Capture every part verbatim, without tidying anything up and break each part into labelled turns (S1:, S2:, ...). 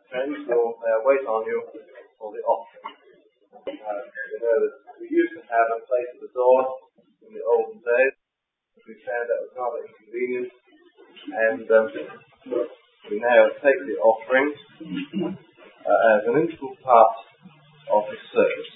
S1: friends will uh, wait on you for the offering. Uh, you know that we used to have a place at the door in the olden days. We found that was rather inconvenient, and um, we now take the offering uh, as an integral part of the service.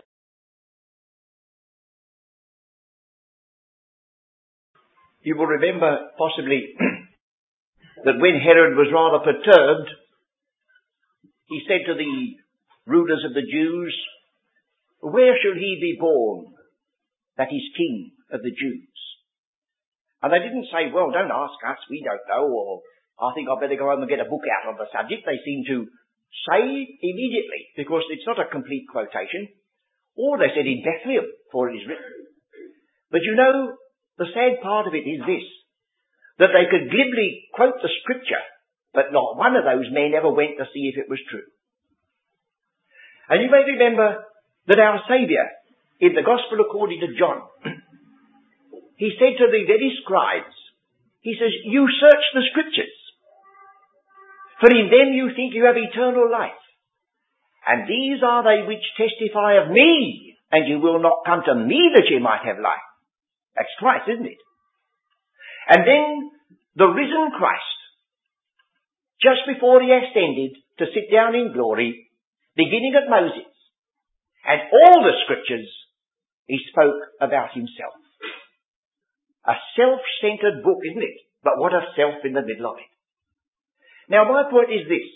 S2: You will remember possibly that when Herod was rather perturbed, he said to the rulers of the Jews, "Where shall he be born that is King of the Jews?" And they didn't say, "Well, don't ask us, we don't know," or "I think I'd better go home and get a book out on the subject." They seem to say immediately, because it's not a complete quotation, or they said in Bethlehem, for it is written. But you know, the sad part of it is this, that they could glibly quote the scripture, but not one of those men ever went to see if it was true. And you may remember that our Saviour, in the Gospel according to John, he said to the very scribes, he says, "You search the scriptures, for in them you think you have eternal life. And these are they which testify of me, and you will not come to me that you might have life." That's Christ, isn't it? And then the risen Christ, just before he ascended to sit down in glory, beginning at Moses, and all the scriptures, he spoke about himself. A self-centered book, isn't it? But what a self in the middle of it. Now my point is this.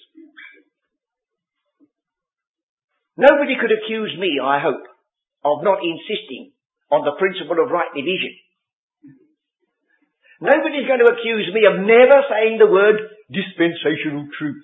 S2: Nobody could accuse me, I hope, of not insisting on the principle of right division. Nobody's going to accuse me of never saying the word dispensational truth.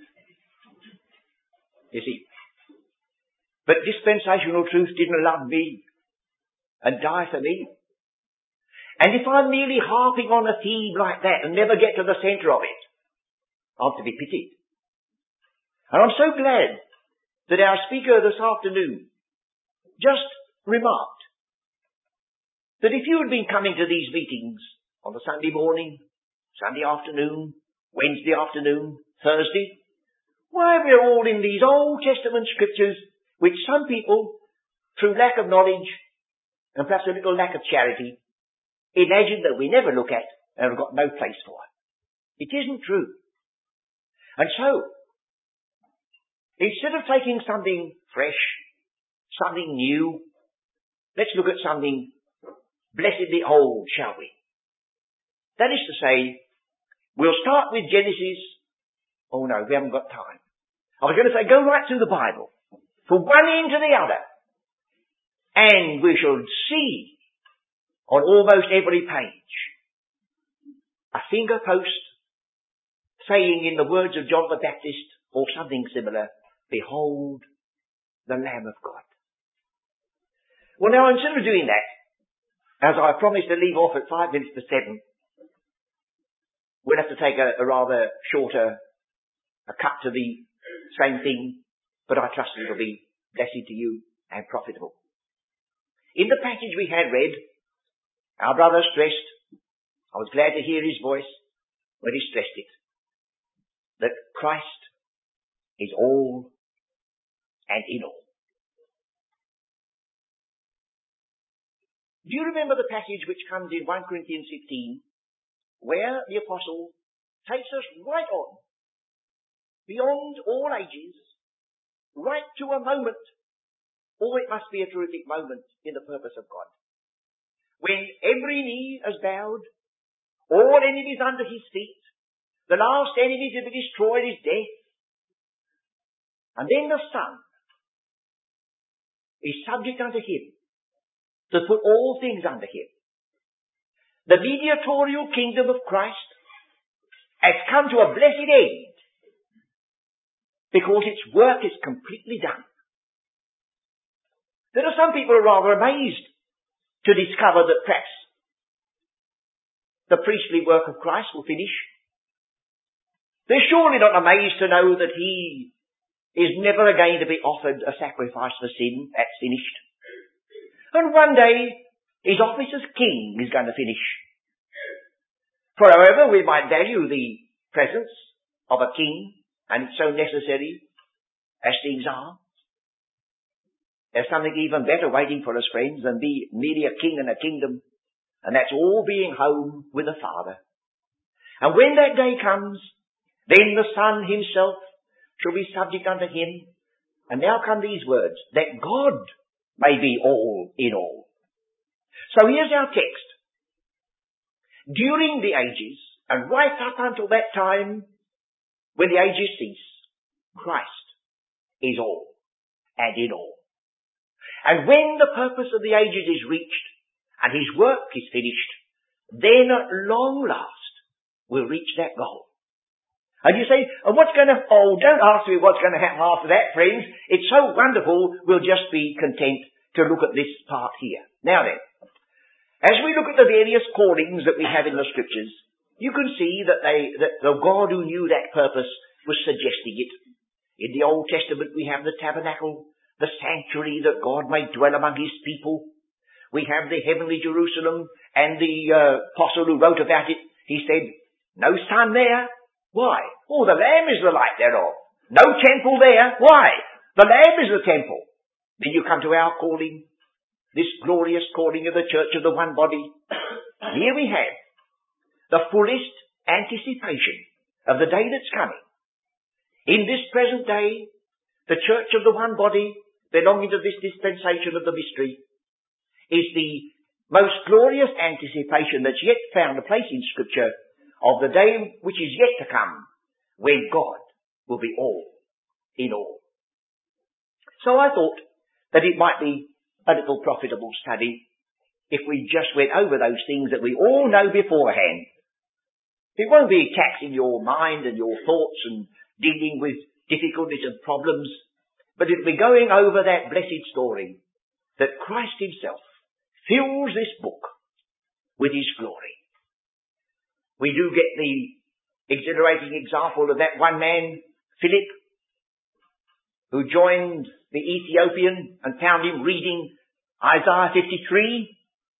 S2: You see. But dispensational truth didn't love me and die for me. And if I'm merely harping on a theme like that and never get to the centre of it, I'm to be pitied. And I'm so glad that our speaker this afternoon just remarked that if you had been coming to these meetings on the Sunday morning, Sunday afternoon, Wednesday afternoon, Thursday, why we're all in these Old Testament scriptures which some people, through lack of knowledge and perhaps a little lack of charity, imagine that we never look at and have got no place for. It isn't true. And so, instead of taking something fresh, something new, let's look at something blessedly old, shall we? That is to say, we'll start with Genesis. Oh no, we haven't got time. I was going to say, go right through the Bible, from one end to the other, and we shall see on almost every page a finger post saying in the words of John the Baptist, or something similar, "Behold the Lamb of God." Well now, instead of doing that, as I promised to leave off at five minutes to seven, we'll have to take a, a rather shorter a cut to the same thing, but I trust it will be blessed to you and profitable. In the passage we had read, our brother stressed, I was glad to hear his voice when he stressed it, that Christ is all and in all. Do you remember the passage which comes in First Corinthians fifteen, where the apostle takes us right on, beyond all ages, right to a moment, or it must be a terrific moment in the purpose of God, when every knee is bowed, all enemies under his feet, the last enemy to be destroyed is death, and then the Son is subject unto him, to put all things under him. The mediatorial kingdom of Christ has come to a blessed end because its work is completely done. There are some people who are rather amazed to discover that perhaps the priestly work of Christ will finish. They're surely not amazed to know that he is never again to be offered a sacrifice for sin. That's finished. And one day, his office as king is going to finish. For however we might value the presence of a king, and it's so necessary as things are. There's something even better waiting for us, friends, than be merely a king and a kingdom, and that's all being home with the Father. And when that day comes, then the Son himself shall be subject unto him. And now come these words, that God may be all in all. So here's our text. During the ages, and right up until that time when the ages cease, Christ is all and in all. And when the purpose of the ages is reached and his work is finished, then at long last we'll reach that goal. And you say, and what's going to, oh, don't ask me what's going to happen after that, friends. It's so wonderful, we'll just be content to look at this part here. Now then, as we look at the various callings that we have in the Scriptures, you can see that they, that the God who knew that purpose was suggesting it. In the Old Testament we have the tabernacle, the sanctuary that God may dwell among his people. We have the heavenly Jerusalem, and the uh, apostle who wrote about it, he said, no sun there. Why? Oh, the Lamb is the light thereof. No temple there. Why? The Lamb is the temple. Then you come to our calling, this glorious calling of the church of the one body. Here we have the fullest anticipation of the day that's coming. In this present day, the church of the one body, belonging to this dispensation of the mystery, is the most glorious anticipation that's yet found a place in Scripture of the day which is yet to come, when God will be all in all. So I thought that it might be a little profitable study if we just went over those things that we all know beforehand. It won't be taxing your mind and your thoughts and dealing with difficulties and problems, but it'll be going over that blessed story that Christ himself fills this book with his glory. We do get the exhilarating example of that one man, Philip, who joined the Ethiopian and found him reading Isaiah fifty-three.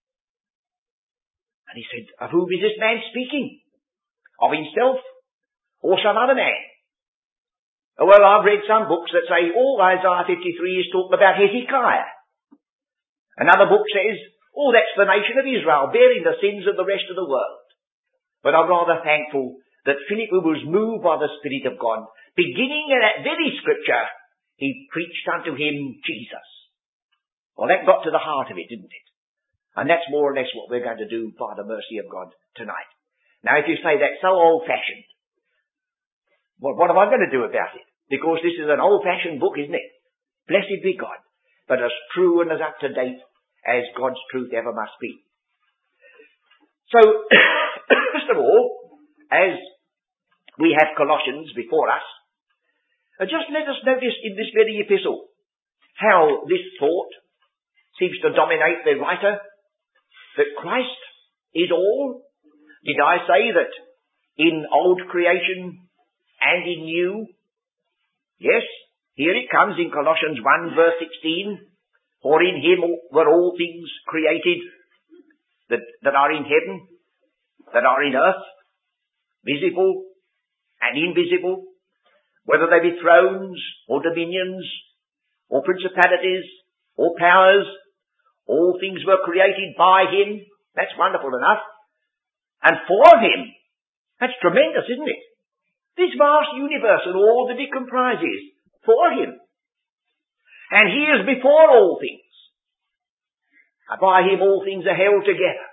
S2: And he said, of whom is this man speaking? Of himself or some other man? Well, I've read some books that say all Isaiah fifty-three is talking about Hezekiah. Another book says, oh, that's the nation of Israel bearing the sins of the rest of the world. But I'm rather thankful that Philip, who was moved by the Spirit of God, beginning in that very scripture, he preached unto him Jesus. Well, that got to the heart of it, didn't it? And that's more or less what we're going to do by the mercy of God tonight. Now, if you say that's so old-fashioned, well, what am I going to do about it? Because this is an old-fashioned book, isn't it? Blessed be God. But as true and as up-to-date as God's truth ever must be. So, first of all, as we have Colossians before us, uh, just let us notice in this very epistle how this thought seems to dominate the writer, that Christ is all. Did I say that in old creation and in new? Yes, here it comes in Colossians one verse sixteen, for in him were all things created that, that are in heaven, that are in earth, visible and invisible, whether they be thrones or dominions or principalities or powers, all things were created by him. That's wonderful enough. And for him. That's tremendous, isn't it? This vast universe and all that it comprises, for him. And he is before all things. And by him all things are held together.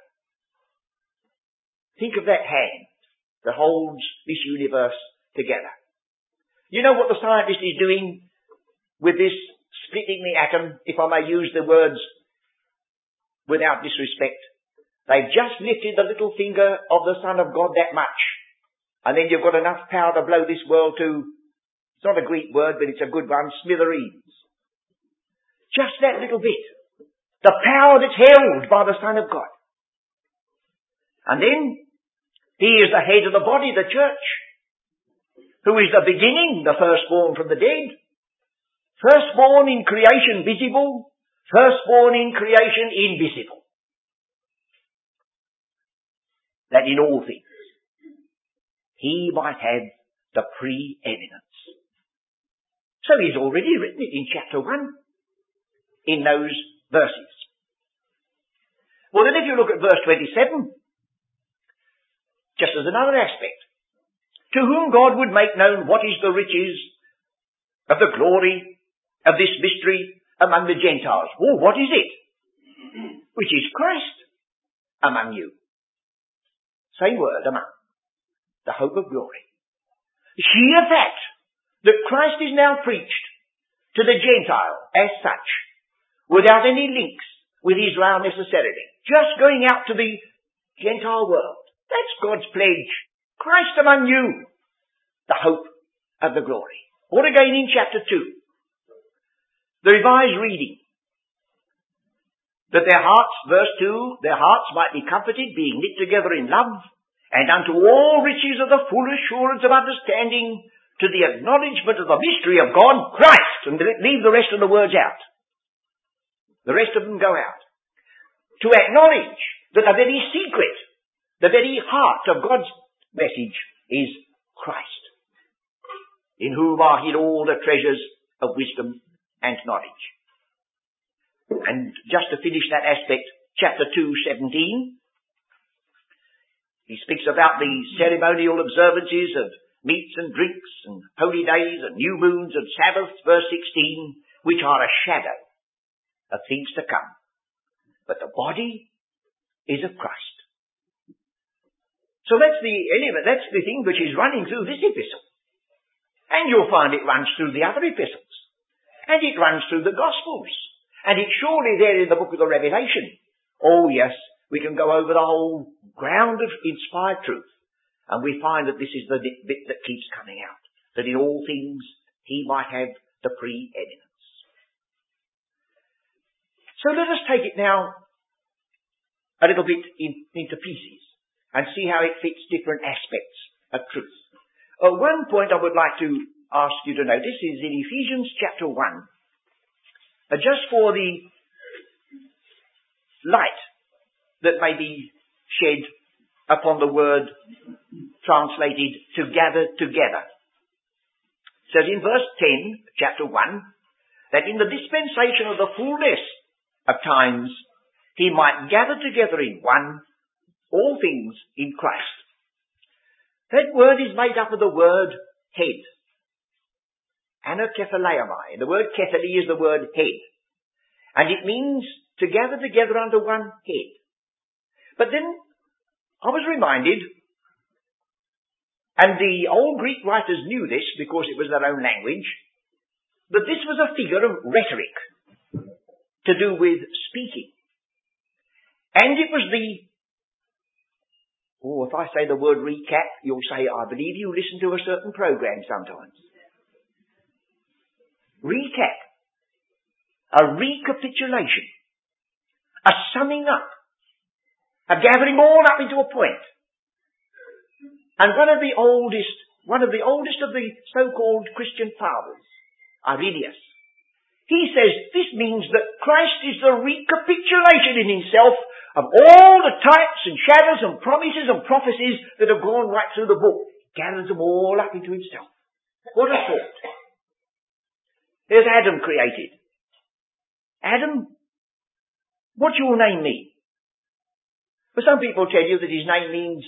S2: Think of that hand that holds this universe together. You know what the scientist is doing with this splitting the atom, if I may use the words without disrespect? They've just lifted the little finger of the Son of God that much. And then you've got enough power to blow this world to, it's not a Greek word, but it's a good one, smithereens. Just that little bit. The power that's held by the Son of God. And then, he is the head of the body, the church, who is the beginning, the firstborn from the dead. Firstborn in creation visible, firstborn in creation invisible. That in all things, he might have the preeminence. So he's already written it in chapter one, in those verses. Well then, if you look at verse twenty-seven, just as another aspect, to whom God would make known what is the riches of the glory of this mystery among the Gentiles. Well, what is it? Which is Christ among you. Same word, among. The hope of glory. The sheer fact that Christ is now preached to the Gentile as such, without any links with Israel necessarily, just going out to the Gentile world. That's God's pledge. Christ among you, the hope of the glory. Or again in chapter two, the Revised Reading, that their hearts, verse two, their hearts might be comforted, being knit together in love, and unto all riches of the full assurance of understanding, to the acknowledgement of the mystery of God, Christ, and leave the rest of the words out. The rest of them go out. To acknowledge that the very secret, the very heart of God's message is Christ, in whom are hid all the treasures of wisdom and knowledge. And just to finish that aspect, chapter two, seventeen, he speaks about the ceremonial observances of meats and drinks and holy days and new moons and Sabbaths, verse sixteen, which are a shadow of things to come. But the body is of Christ. So that's the element, that's the thing which is running through this epistle. And you'll find it runs through the other epistles. And it runs through the Gospels. And it's surely there in the book of the Revelation. Oh yes, we can go over the whole ground of inspired truth. And we find that this is the bit that keeps coming out. That in all things he might have the preeminence. So let us take it now a little bit in, into pieces and see how it fits different aspects of truth. Uh, one point I would like to ask you to notice is in Ephesians chapter one, uh, just for the light that may be shed upon the word translated to gather together. So in verse ten, chapter one, that in the dispensation of the fullness of times, he might gather together in one all things in Christ. That word is made up of the word head. Anakephaleomai. The word kephale is the word head. And it means to gather together under one head. But then I was reminded, and the old Greek writers knew this because it was their own language, that this was a figure of rhetoric to do with speaking. And it was the Oh, if I say the word recap, you'll say, I believe you listen to a certain program sometimes. Recap. A recapitulation. A summing up. A gathering all up into a point. And one of the oldest, one of the oldest of the so-called Christian fathers, Irenaeus, he says this means that Christ is the recapitulation in himself of all the types and shadows and promises and prophecies that have gone right through the book. Gathers them all up into himself. What a thought. There's Adam created. Adam, what's your name mean? Well, some people tell you that his name means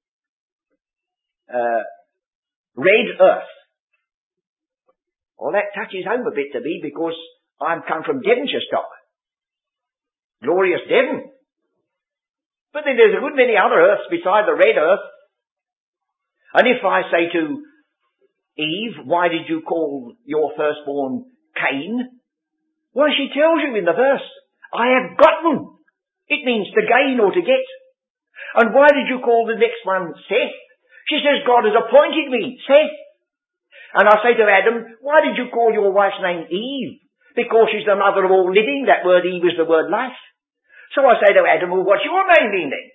S2: uh, red earth. Well, that touches home a bit to me because I'm come from Devonshire stock. Glorious Devon. But then there's a good many other earths beside the red earth. And if I say to Eve, why did you call your firstborn Cain? Well, she tells you in the verse, I have gotten. It means to gain or to get. And why did you call the next one Seth? She says, God has appointed me, Seth. And I say to Adam, why did you call your wife's name Eve? Because she's the mother of all living. That word Eve is the word life. So I say to Adam, well, what's your name mean then?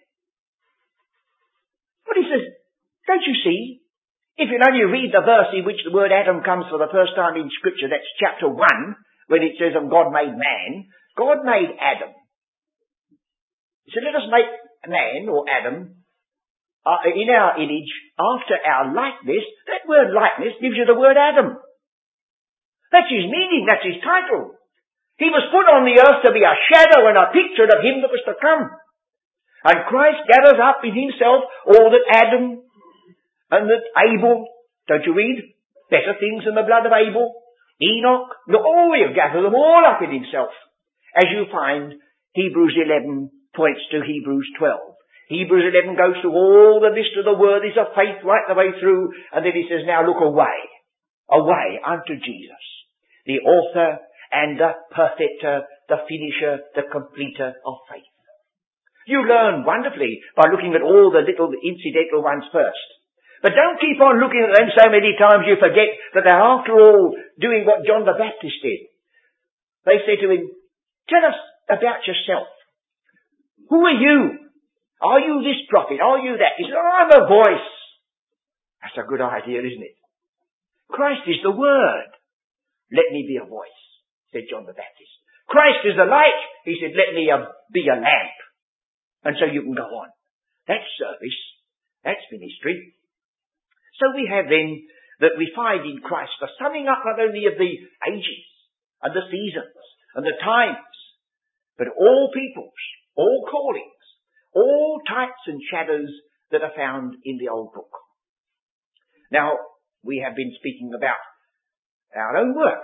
S2: But he says, don't you see? If you only read the verse in which the word Adam comes for the first time in Scripture, that's chapter one, when it says, and God made man, God made Adam. He said, let us make man, or Adam, uh, in our image, after our likeness. That word likeness gives you the word Adam. That's his meaning, that's his title. He was put on the earth to be a shadow and a picture of him that was to come. And Christ gathers up in himself all that Adam and that Abel, don't you read? Better things than the blood of Abel. Enoch, no, oh, he'll gather them all up in himself. As you find, Hebrews eleven points to Hebrews twelve. Hebrews eleven goes through all the list of the worthies of faith right the way through, and then he says, now look away, away unto Jesus, the author and the perfecter, the finisher, the completer of faith. You learn wonderfully by looking at all the little incidental ones first. But don't keep on looking at them so many times you forget that they're after all doing what John the Baptist did. They say to him, tell us about yourself. Who are you? Are you this prophet? Are you that? He said, I'm a voice. That's a good idea, isn't it? Christ is the Word. Let me be a voice, said John the Baptist. Christ is the light. He said, let me uh, be a lamp. And so you can go on. That's service. That's ministry. So we have then that we find in Christ the summing up not only of the ages and the seasons and the times, but all peoples, all callings, all types and shadows that are found in the old book. Now, we have been speaking about our own work,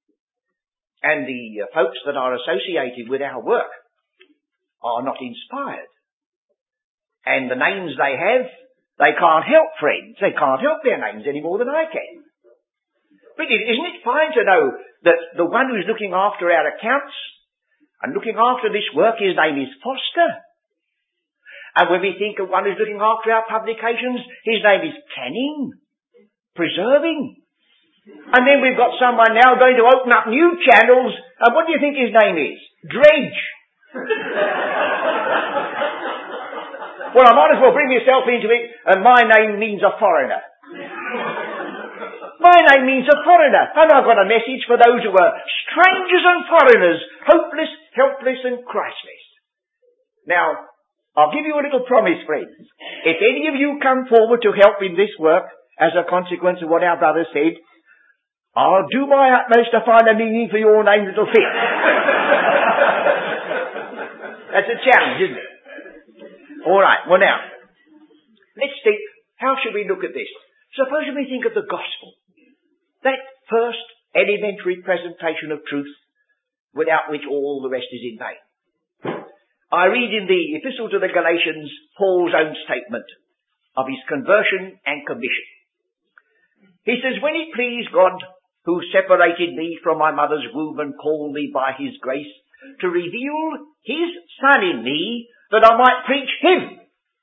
S2: and the uh, folks that are associated with our work are not inspired. And the names they have, they can't help, friends. They can't help their names any more than I can. But isn't it fine to know that the one who's looking after our accounts and looking after this work, his name is Foster. And when we think of one who's looking after our publications, his name is Canning, preserving. And then we've got someone now going to open up new channels, and what do you think his name is? Dredge. Well, I might as well bring myself into it, and my name means a foreigner. My name means a foreigner, and I've got a message for those who are strangers and foreigners, hopeless, helpless, and Christless. Now, I'll give you a little promise, friends. If any of you come forward to help in this work, as a consequence of what our brother said, I'll do my utmost to find a meaning for your name that'll fit. That's a challenge, isn't it? All right, well now, let's think, how should we look at this? Suppose we think of the gospel, that first elementary presentation of truth, without which all the rest is in vain. I read in the Epistle to the Galatians Paul's own statement of his conversion and commission. He says, when it pleased God, who separated me from my mother's womb and called me by his grace, to reveal his Son in me, that I might preach him.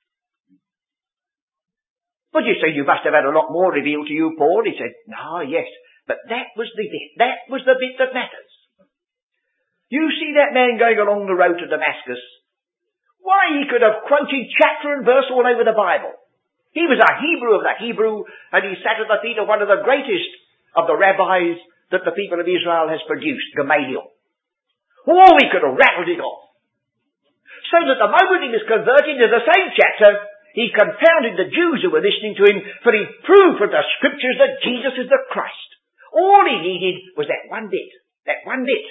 S2: But you say, you must have had a lot more revealed to you, Paul. He said, no, yes, but that was the bit. That was the bit that matters. You see that man going along the road to Damascus. Why, he could have quoted chapter and verse all over the Bible. He was a Hebrew of the Hebrew, and he sat at the feet of one of the greatest of the rabbis that the people of Israel has produced, Gamaliel. Oh, he could have rattled it off. So that the moment he was converted to the same chapter, he confounded the Jews who were listening to him, for he proved from the scriptures that Jesus is the Christ. All he needed was that one bit. That one bit.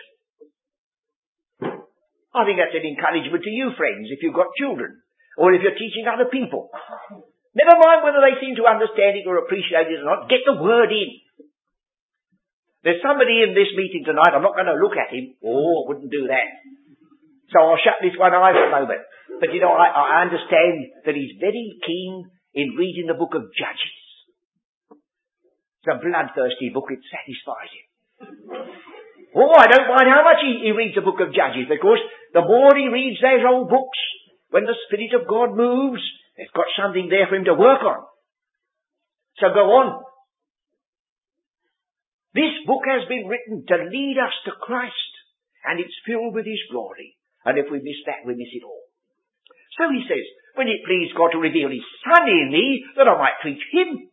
S2: I think that's an encouragement to you, friends, if you've got children, or if you're teaching other people. Never mind whether they seem to understand it or appreciate it or not, get the word in. There's somebody in this meeting tonight, I'm not going to look at him. Oh, I wouldn't do that. So I'll shut this one eye for a moment. But you know, I, I understand that he's very keen in reading the book of Judges. It's a bloodthirsty book, it satisfies him. Oh, I don't mind how much he, he reads the book of Judges, because the more he reads those old books, when the Spirit of God moves, they've got something there for him to work on. So go on. This book has been written to lead us to Christ, and it's filled with his glory. And if we miss that, we miss it all. So he says, when it pleased God to reveal his Son in me, that I might preach him.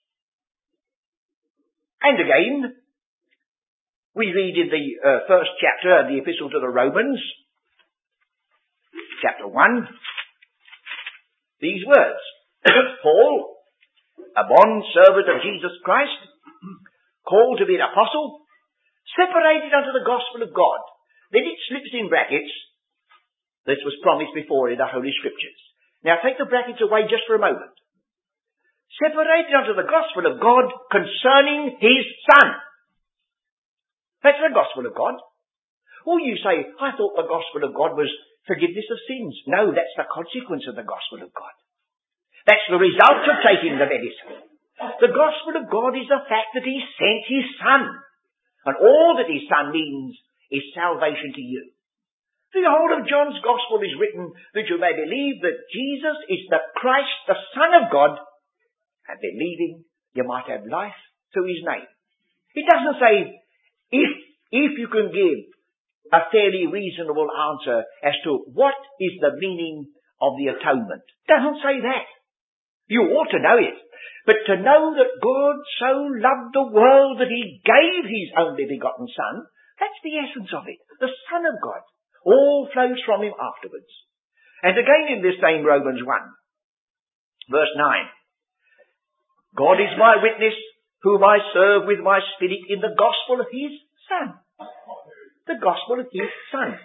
S2: And again, we read in the uh, first chapter of the Epistle to the Romans, chapter one, these words. Paul, a bond servant of Jesus Christ, called to be an apostle, Separated unto the gospel of God. Then it slips in brackets. This was promised before in the Holy Scriptures. Now take the brackets away just for a moment. Separated unto the gospel of God concerning his Son. That's the gospel of God. Or you say, I thought the gospel of God was forgiveness of sins. No, that's the consequence of the gospel of God. That's the result of taking the medicine. The gospel of God is the fact that he sent his Son. And all that his Son means is salvation to you. The whole of John's gospel is written that you may believe that Jesus is the Christ, the Son of God, and believing you might have life through his name. It doesn't say, if, if you can give a fairly reasonable answer as to what is the meaning of the atonement. It doesn't say that. You ought to know it. But to know that God so loved the world that he gave his only begotten Son, that's the essence of it. The Son of God. All flows from him afterwards. And again in this same Romans one, verse nine. God is my witness, whom I serve with my spirit in the gospel of his Son. The gospel of his Son.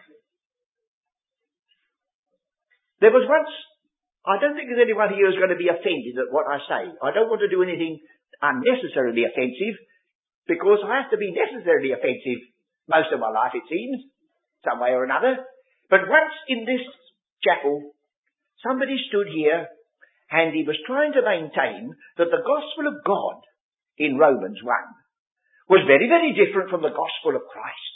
S2: There was once, I don't think there's anyone here who's going to be offended at what I say. I don't want to do anything unnecessarily offensive, because I have to be necessarily offensive most of my life, it seems, some way or another. But once in this chapel, somebody stood here and he was trying to maintain that the gospel of God in Romans one was very, very different from the gospel of Christ.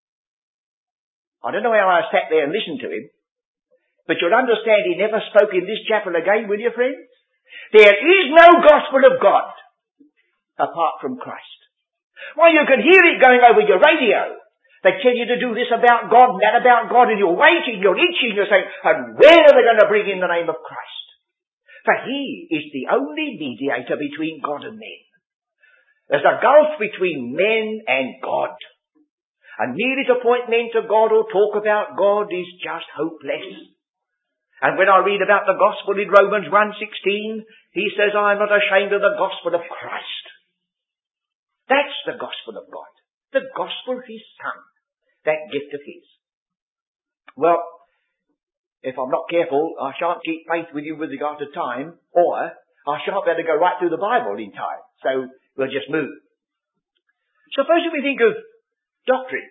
S2: I don't know how I sat there and listened to him, but you'll understand he never spoke in this chapel again, will you, friends? There is no gospel of God apart from Christ. Why, you can hear it going over your radio. They tell you to do this about God and that about God, and you're waiting, you're itching, you're saying, and where are they going to bring in the name of Christ? For he is the only mediator between God and men. There's a gulf between men and God. And merely to point men to God or talk about God is just hopeless. And when I read about the gospel in Romans one sixteen, he says, I am not ashamed of the gospel of Christ. That's the gospel of God. The gospel of his Son. That gift of his. Well, if I'm not careful, I shan't keep faith with you with regard to time, or I shan't be able to go right through the Bible in time. So we'll just move. Suppose we think of doctrine.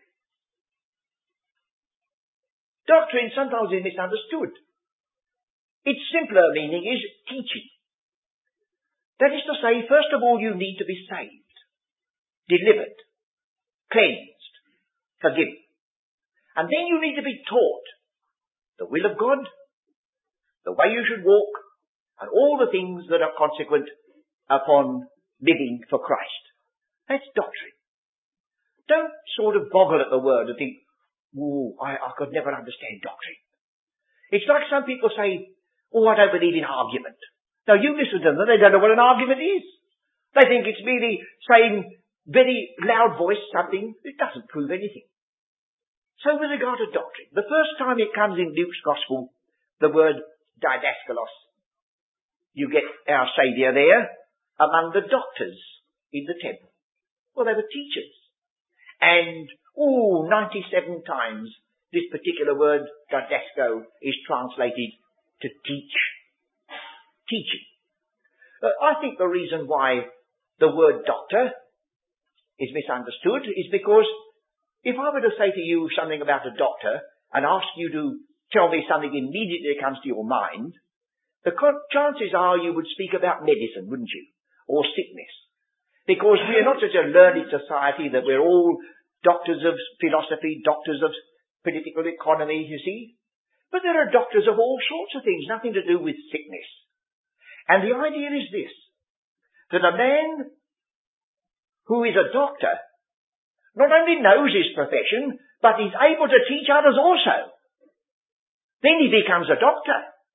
S2: Doctrine sometimes is misunderstood. Its simpler meaning is teaching. That is to say, first of all, you need to be saved, delivered, cleansed, forgiven. And then you need to be taught the will of God, the way you should walk, and all the things that are consequent upon living for Christ. That's doctrine. Don't sort of boggle at the word and think, ooh, I, I could never understand doctrine. It's like some people say, oh, I don't believe in argument. Now you listen to them, they don't know what an argument is. They think it's merely saying very loud voice something. It doesn't prove anything. So with regard to doctrine, the first time it comes in Luke's Gospel, the word didaskalos, you get our Saviour there among the doctors in the temple. Well, they were teachers. And, oh, ninety-seven times this particular word, didasko, is translated to teach. Teaching. Uh, I think the reason why the word doctor is misunderstood is because if I were to say to you something about a doctor and ask you to tell me something immediately that comes to your mind, the chances are you would speak about medicine, wouldn't you? Or sickness. Because we are not such a learned society that we're all doctors of philosophy, doctors of political economy, you see. But there are doctors of all sorts of things, nothing to do with sickness. And the idea is this, that a man who is a doctor not only knows his profession, but is able to teach others also. Then he becomes a doctor.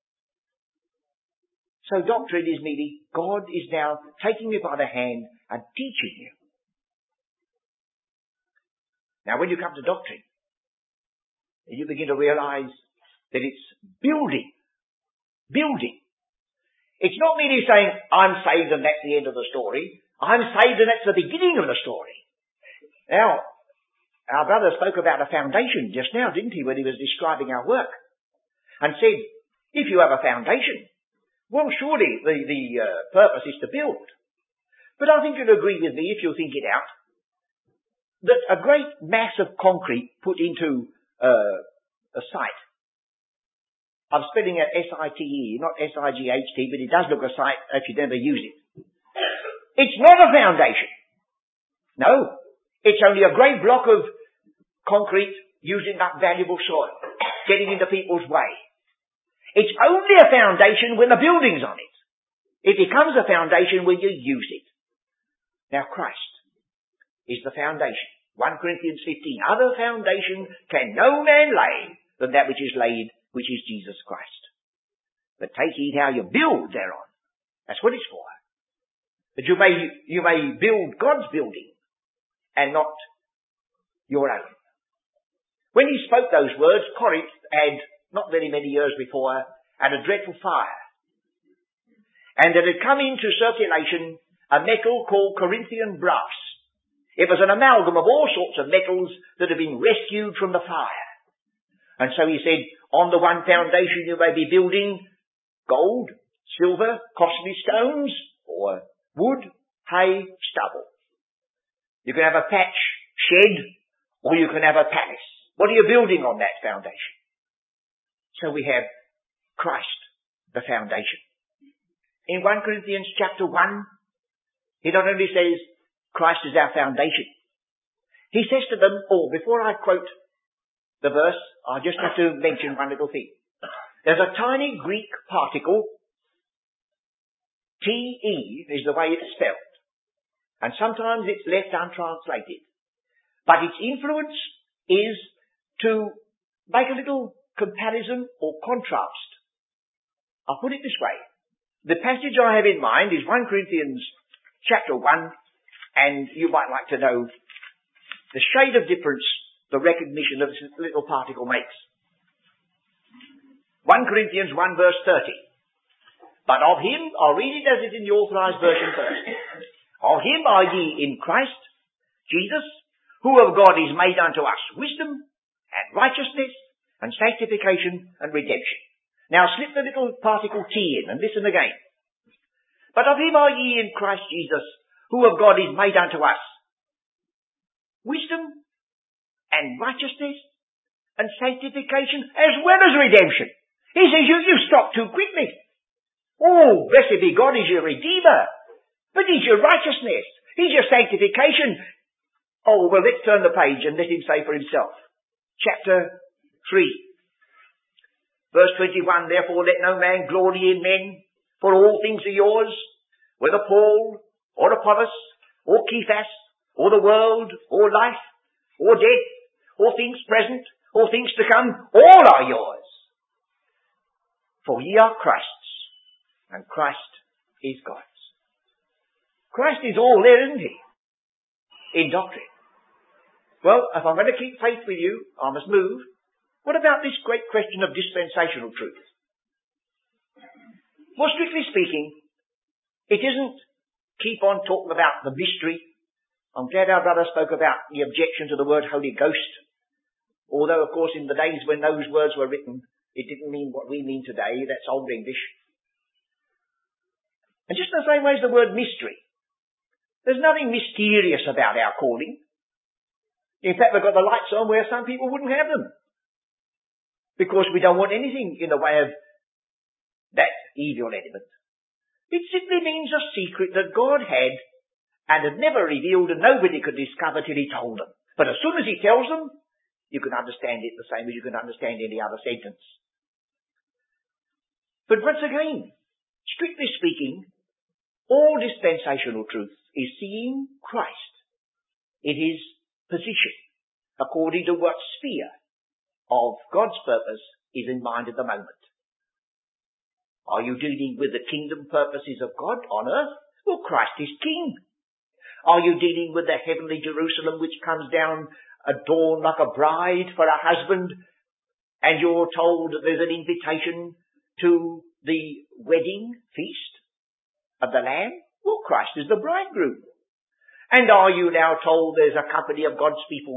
S2: So doctrine is merely God is now taking you by the hand and teaching you. Now when you come to doctrine, you begin to realize that it's building. Building. It's not merely saying, I'm saved and that's the end of the story. I'm saved and that's the beginning of the story. Now, Our brother spoke about a foundation just now, didn't he, when he was describing our work? And said, if you have a foundation, well, surely the, the uh, purpose is to build. But I think you'll agree with me, if you think it out, that a great mass of concrete put into uh, a site, I'm spelling it S I T E, not S I G H T, but it does look a site if you never use it. It's not a foundation. No. It's only a great block of concrete using up valuable soil, getting into people's way. It's only a foundation when the building's on it. It becomes a foundation when you use it. Now Christ is the foundation. First Corinthians fifteen, other foundation can no man lay than that which is laid, which is Jesus Christ. But take heed how you build thereon. That's what it's for. That you may, you may build God's building and not your own. When he spoke those words, Corinth had, not very many years before, had a dreadful fire. And it had come into circulation a metal called Corinthian brass. It was an amalgam of all sorts of metals that had been rescued from the fire. And so he said, on the one foundation you may be building gold, silver, costly stones, or wood, hay, stubble. You can have a thatch shed, or you can have a palace. What are you building on that foundation? So we have Christ, the foundation. In First Corinthians chapter one, he not only says Christ is our foundation, he says to them, or before I quote the verse, I just have to mention one little thing. There's a tiny Greek particle, T E is the way it's spelled, and sometimes it's left untranslated. But its influence is to make a little comparison or contrast. I'll put it this way. The passage I have in mind is First Corinthians chapter one, and you might like to know the shade of difference the recognition of this little particle makes. First Corinthians one verse thirty. But of him, I'll read it as it in the authorized version first. Of him are ye in Christ Jesus, who of God is made unto us wisdom and righteousness and sanctification and redemption. Now slip the little particle T in and listen again. But of him are ye in Christ Jesus, who of God is made unto us wisdom and righteousness and sanctification as well as redemption. He says, you, you stop too quickly. Oh, blessed be God, he's your Redeemer. But he's your righteousness. He's your sanctification. Oh, well, let's turn the page and let him say for himself. Chapter three. Verse twenty-one, therefore let no man glory in men, for all things are yours, whether Paul, or Apollos, or Cephas, or the world, or life, or death, or things present, or things to come, all are yours. For ye are Christ's, and Christ is God's. Christ is all there, isn't he? In doctrine. Well, if I'm going to keep faith with you, I must move. What about this great question of dispensational truth? Well, strictly speaking, it isn't keep on talking about the mystery. I'm glad our brother spoke about the objection to the word Holy Ghost. Although, of course, in the days when those words were written, it didn't mean what we mean today. That's Old English. And just the same way as the word mystery. There's nothing mysterious about our calling. In fact, we've got the lights on where some people wouldn't have them. Because we don't want anything in the way of that evil element. It simply means a secret that God had and had never revealed and nobody could discover till he told them. But as soon as he tells them, you can understand it the same as you can understand any other sentence. But once again, strictly speaking, all dispensational truth is seeing Christ in his position according to what sphere of God's purpose is in mind at the moment. Are you dealing with the kingdom purposes of God on earth? Well, Christ is king. Are you dealing with the heavenly Jerusalem which comes down adorned like a bride for a husband, and you're told that there's an invitation to the wedding feast of the Lamb? Well, Christ is the bridegroom. And are you now told there's a company of God's people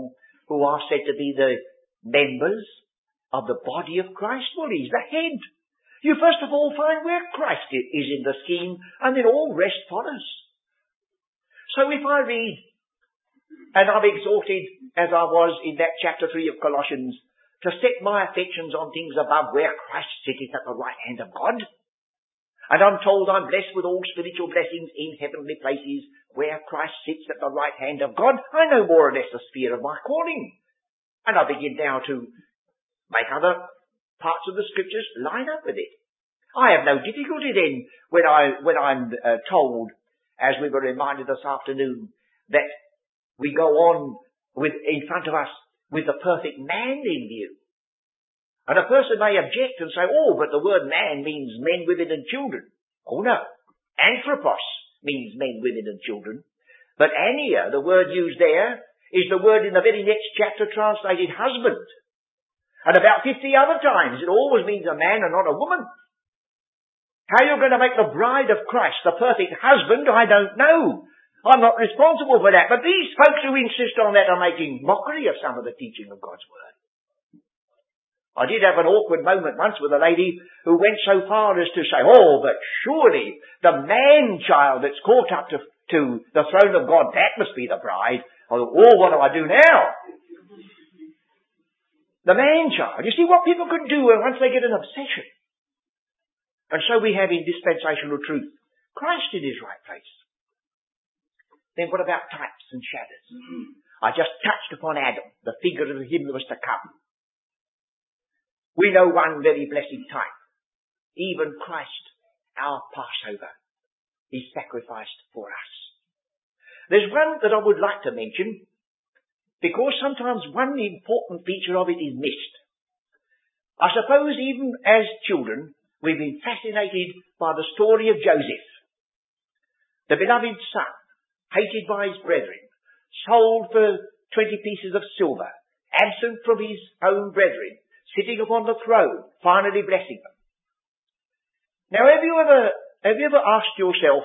S2: who are said to be the members of the body of Christ? Well, he's the head. You first of all find where Christ is in the scheme, and then all rest follows. So if I read, and I'm exhorted, as I was in that chapter three of Colossians, to set my affections on things above where Christ sitteth at the right hand of God, and I'm told I'm blessed with all spiritual blessings in heavenly places where Christ sits at the right hand of God, I know more or less the sphere of my calling. And I begin now to make other parts of the scriptures line up with it. I have no difficulty then when I when I'm uh, told, as we were reminded this afternoon, that we go on with in front of us with the perfect man in view. And a person may object and say, "Oh, but the word man means men, women, and children." Oh no, anthropos means men, women, and children. But ania, the word used there, is the word in the very next chapter translated husband. And about fifty other times it always means a man and not a woman. How you're going to make the bride of Christ the perfect husband, I don't know. I'm not responsible for that. But these folks who insist on that are making mockery of some of the teaching of God's Word. I did have an awkward moment once with a lady who went so far as to say, "Oh, but surely the man-child that's caught up to, to the throne of God, that must be the bride." Oh, what do I do now? The man-child. You see what people can do once they get an obsession. And so we have in dispensational truth Christ in his right place. Then what about types and shadows? I just touched upon Adam, the figure of him that was to come. We know one very blessed type. Even Christ, our Passover, is sacrificed for us. There's one that I would like to mention, because sometimes one important feature of it is missed. I suppose even as children, we've been fascinated by the story of Joseph, the beloved son, hated by his brethren, sold for twenty pieces of silver, absent from his own brethren, sitting upon the throne, finally blessing them. Now, have you ever, have you ever asked yourself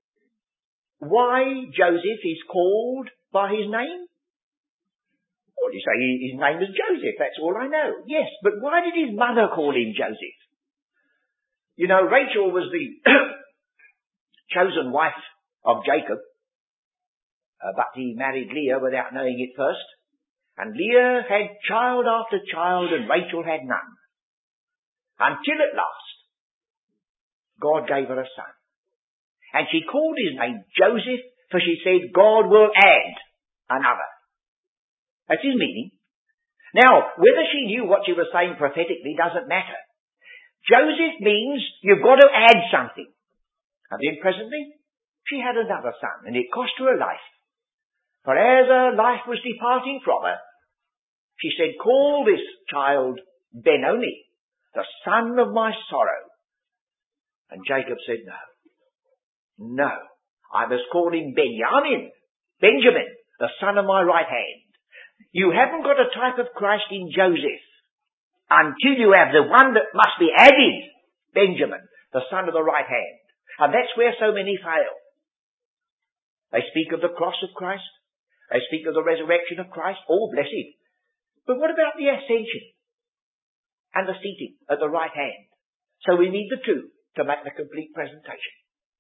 S2: why Joseph is called by his name? Well, you say his name is Joseph, that's all I know. Yes, but why did his mother call him Joseph? You know, Rachel was the chosen wife of Jacob, uh, but he married Leah without knowing it first. And Leah had child after child and Rachel had none. Until at last, God gave her a son. And she called his name Joseph, for she said, God will add another. That's his meaning. Now, whether she knew what she was saying prophetically doesn't matter. Joseph means you've got to add something. And then presently, she had another son, and it cost her a life. For as her life was departing from her, she said, call this child Benoni, the son of my sorrow. And Jacob said, no. No, I must call him Benjamin, Benjamin, the son of my right hand. You haven't got a type of Christ in Joseph until you have the one that must be added, Benjamin, the son of the right hand. And that's where so many fail. They speak of the cross of Christ. They speak of the resurrection of Christ. All blessed. But what about the ascension and the seating at the right hand? So we need the two to make the complete presentation.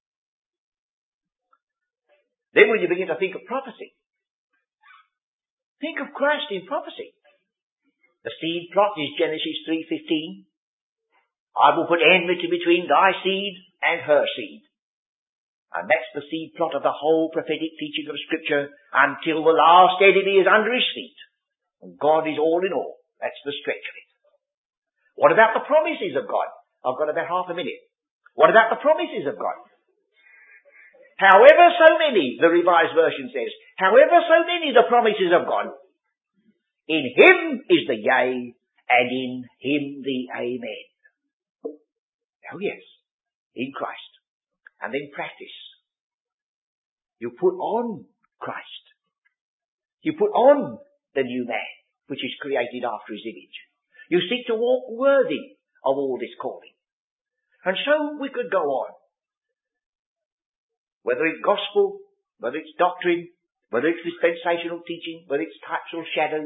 S2: Then when you begin to think of prophecy, think of Christ in prophecy. The seed plot is Genesis three fifteen. I will put enmity between thy seed and her seed. And that's the seed plot of the whole prophetic teaching of Scripture until the last enemy is under his feet. And God is all in all. That's the stretch of it. What about the promises of God? I've got about half a minute. What about the promises of God? However so many, the Revised Version says, however so many the promises of God, in him is the yea, and in him the amen. Oh yes, in Christ. And then practice. You put on Christ. You put on the new man, which is created after his image. You seek to walk worthy of all this calling. And so we could go on. Whether it's gospel, whether it's doctrine, whether it's dispensational teaching, whether it's types or shadows,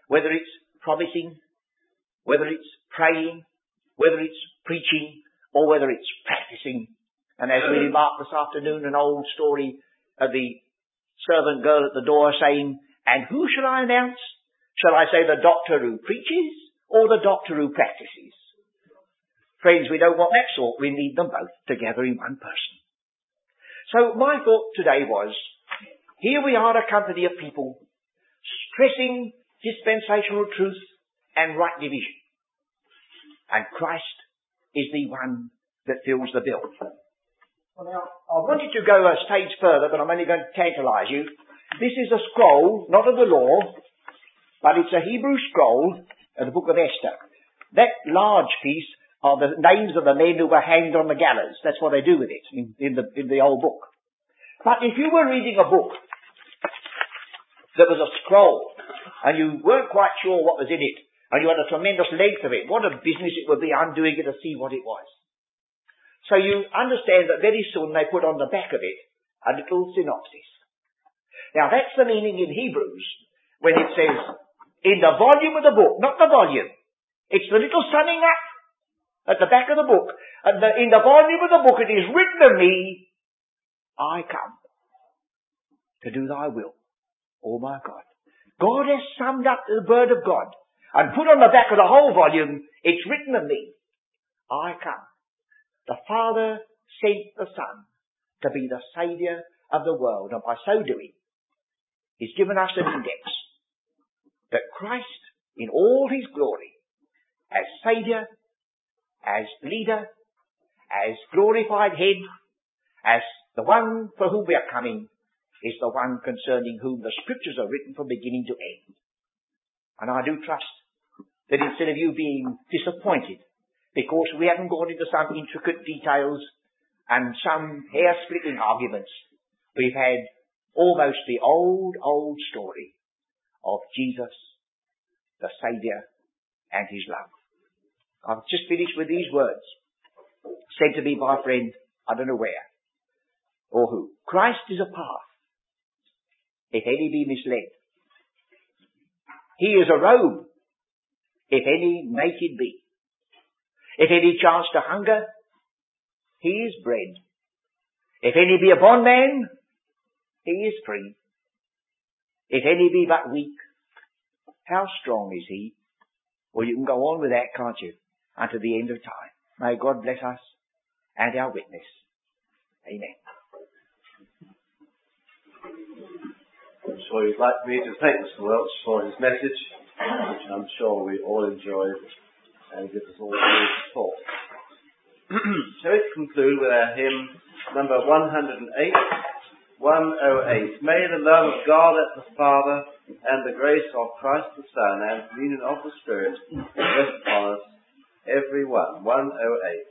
S2: whether it's promising, whether it's praying, whether it's preaching, or whether it's practicing. And as we remarked this afternoon, an old story of the servant girl at the door saying, and who shall I announce? Shall I say the doctor who preaches or the doctor who practices? Friends, we don't want that sort. We need them both together in one person. So my thought today was, here we are, a company of people stressing dispensational truth and right division. And Christ is the one that fills the bill. Well, now, I wanted to go a stage further, but I'm only going to tantalise you. This is a scroll, not of the law, but it's a Hebrew scroll of the book of Esther. That large piece are the names of the men who were hanged on the gallows. That's what they do with it in, in, the, in the old book. But if you were reading a book that was a scroll, and you weren't quite sure what was in it, and you had a tremendous length of it, what a business it would be undoing it to see what it was. So you understand that very soon they put on the back of it a little synopsis. Now that's the meaning in Hebrews when it says, in the volume of the book, not the volume, it's the little summing up at the back of the book, and the, in the volume of the book it is written of me, I come to do thy will, O my God. God has summed up the word of God and put on the back of the whole volume, it's written of me, I come. The Father sent the Son to be the Saviour of the world, and by so doing, He's given us an index that Christ, in all His glory, as Saviour, as leader, as glorified head, as the one for whom we are coming, is the one concerning whom the Scriptures are written from beginning to end. And I do trust that instead of you being disappointed because we haven't gone into some intricate details and some hair-splitting arguments, we've had almost the old, old story of Jesus, the Saviour, and His love. I've just finished with these words, said to me by a friend, I don't know where, or who. Christ is a path, if any be misled. He is a robe, if any naked be. If any chance to hunger, he is bread. If any be a bondman, he is free. If any be but weak, how strong is he? Well, you can go on with that, can't you, unto the end of time. May God bless us and our witness. Amen.
S1: So you'd like me to thank Mister Welch for his message, which I'm sure we all enjoyed and gives us all great support. So let's conclude with our hymn number one hundred eight, one oh eight. May the love of God the Father and the grace of Christ the Son and communion of the Spirit rest upon us, every one. one oh eight.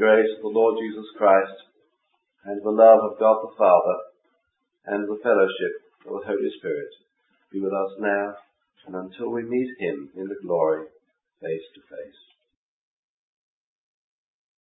S1: grace of the Lord Jesus Christ, and the love of God the Father, and the fellowship of the Holy Spirit be with us now and until we meet him in the glory face to face.